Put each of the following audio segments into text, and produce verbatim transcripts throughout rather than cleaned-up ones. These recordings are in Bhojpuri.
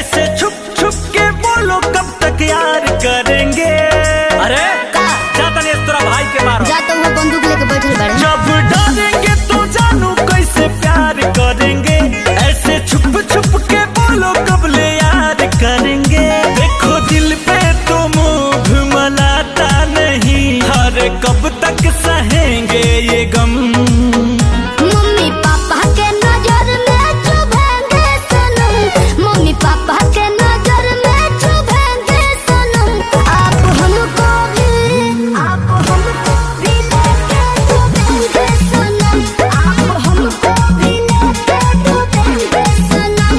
ऐसे छुप छुप के बोलो कब तक यार करेंगे। अरे जाता नहीं तेरा भाई के मारो। जाता हुआ बंदूक लेके बैठे बड़े। जब डरेंगे तो जानू कैसे प्यार करेंगे। ऐसे छुप छुप के बोलो कब ले यार करेंगे। देखो दिल पे तो मुँह मलाता नहीं, हर कब तक सहेंगे ये गम। मम्मी पापा के नजर में चुभेंगे सनम, मम्मी पापा के नजर में चुभेंगे सनम। आप हमको भी आप हमको भी लेके चुभेंगे सनम, आप हमको भी लेके चुभेंगे सनम।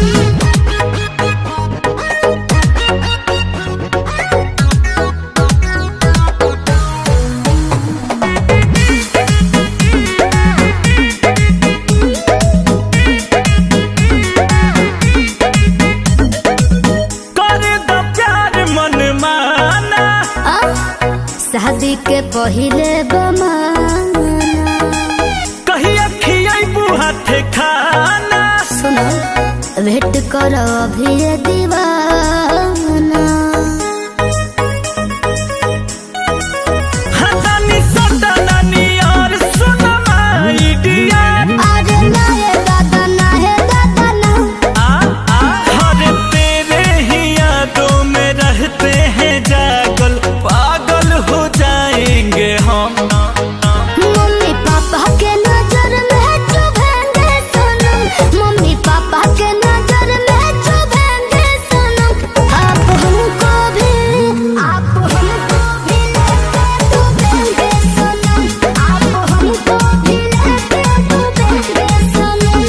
शादी के पहिले बमाना कहीं अखियाई बुहाते खाना। सुनो वेट करो अभी ये दीवाना। हाँ नानी सोटा नानी और सुना माई डियर। अरे ना है दादा ना है दादा ना। आ आ हर तेरे ही यादों में रहते हैं जागल, पागल हो जाएंगे हम। मम्मी पापा के नजर में चुभेंगे सनम, मम्मी पापा के नजर में चुभेंगे सनम। आप हमको भी आप हमको भी लेके चुभेंगे सनम, आप हमको भी लेके चुभेंगे सनम।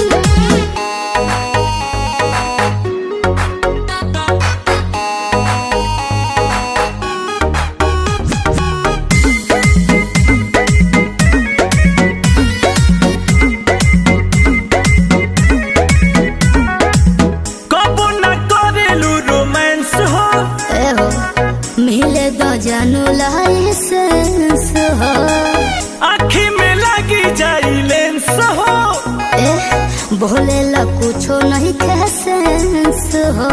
कबो न करेलू रोमांस हो। ए हो मिले दो जानू लाइसेंस हो। आँखी में लगी जाई लेंस हो। ए बोले ला कुछो नहीं थे सेंस हो।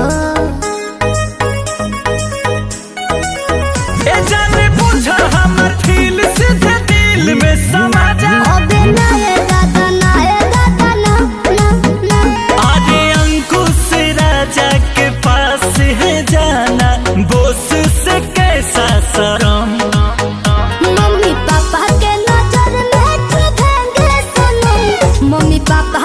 ए जाने बुझा हमर फील सीधे दिल में समा जा। अबे ना ये दादा ना ये दादा ना ना ना। आगे अंकुश राजा के पास है जाना, बोस से कैसा शरम। मम्मी पापा के नजर में चुभेंगे सनम, मम्मी पापा